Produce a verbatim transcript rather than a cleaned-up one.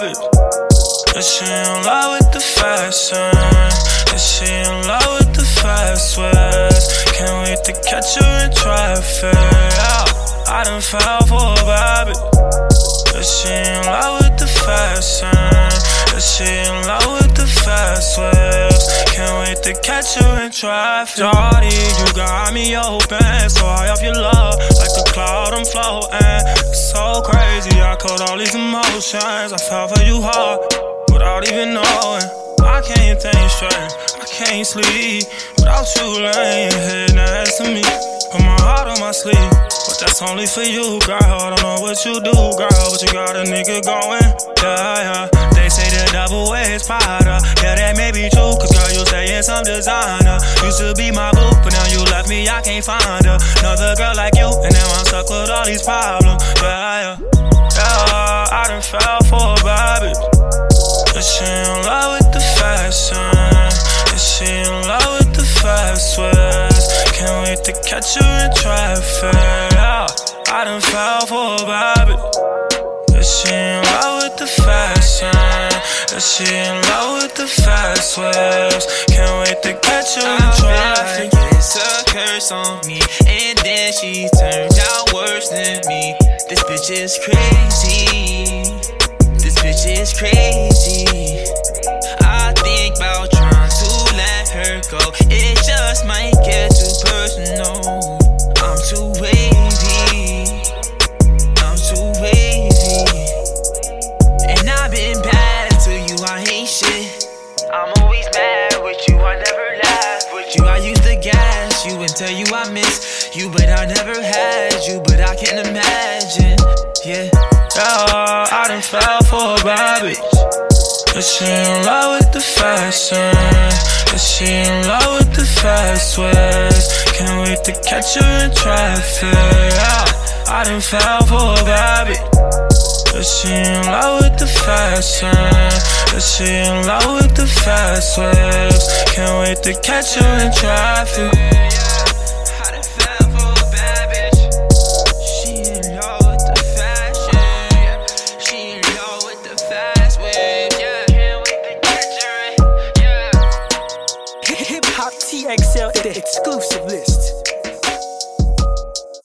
habits. Is she in love with the fashion? Is she in love with the fast ways? Can't wait to catch her in traffic. Yeah, I done fell for a habit. Is she in love with the fashion? Is she in love with the fast ways? Can't wait to catch her in traffic. Shawty, you got me open, so high off your love, like a cloud I'm floating. It's so crazy, I caught all these emotions. I fell for you hard, without even knowing. I can't think straight, I can't sleep without you laying here next to me. Put my heart on my sleeve, but that's only for you, girl. I don't know what you do, girl, but you got a nigga going. Yeah, yeah. They say the double ways powder. Yeah, that may be true, cause girl, you stay in some designer. Used to be my boo, but now you left me, I can't find her. Another girl like you, and now I'm stuck with all these problems. Yeah, yeah. Yeah, I done fell for a bad bitch. Is she in love with the fashion? Is she in love with the fast ways? Can't wait to catch her in traffic. Yeah, I done fell for a bad bitch. Is she in love with the fashion? Is she in love with the fast ways? Can't wait to catch her in traffic. It's a curse on me, and then she turned out worse than me. This bitch is crazy. This bitch is crazy. I think about trying to let her go. It just might get too personal. I'm too wavy. I'm too wavy. And I've been bad to you, I ain't shit. I'm always mad with you, I never laugh with you. I used to gas you and tell you I miss you, but I never had you, but I can imagine. Yeah. Yeah, I done fell for a bad bitch. Is she in love with the fashion? Is she in love with the fast ways? Can't wait to catch her in traffic. Yeah, I done fell for a bad bitch. Is she in love with the fashion? Is she in love with the fast ways? Can't wait to catch her in traffic.